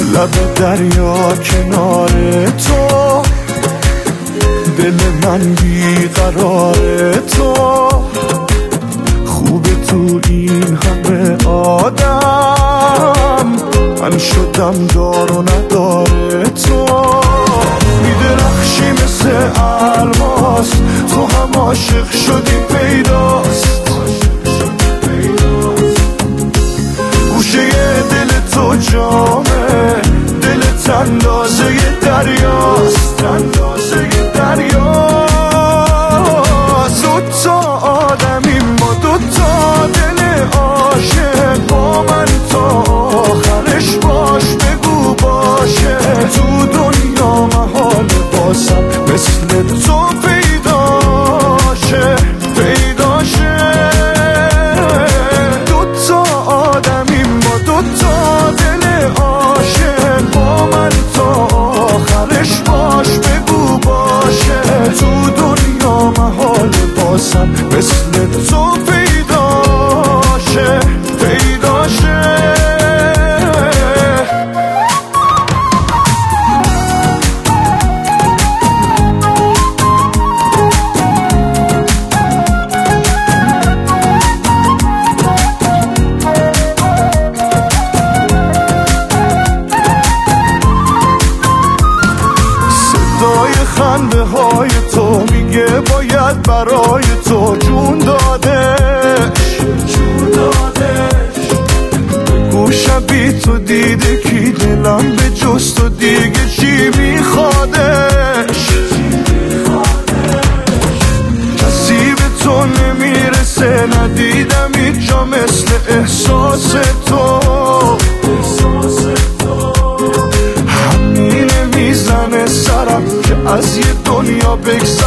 لب دریا کنار تو، دل من بیقرار تو، خوبه تو این همه آدم، من شدم دار و نداره تو، میدرخشی مثل الماس، تو هم عاشق شدی پیداست، گوشه دل تو جامه، دلت اندازه دریاست، اندازه دریاست. دوتا آدمیم ما، دوتا دل عاشق، با من تا آخرش باش، بگو باشه تو دنیا محال باسم مثل تو پیداشه، پیداشه. دوتا آدمیم ما، دوتا دل عاشق، با من تا آخرش باش، بگو باشه تو دنیا محال باسم مثل تو پیداشه، پیداشه. خنده های تو میگه باید برای تو جون دادش، جون دادش. گوشم بی تو دیده کی دلم به جز تو دیگه چی میخوادش، کسی به تو نمیرسه، ندیدم اینجا مثل احساس تو، همینه میزنه سرم که از یه دنیا بگذارم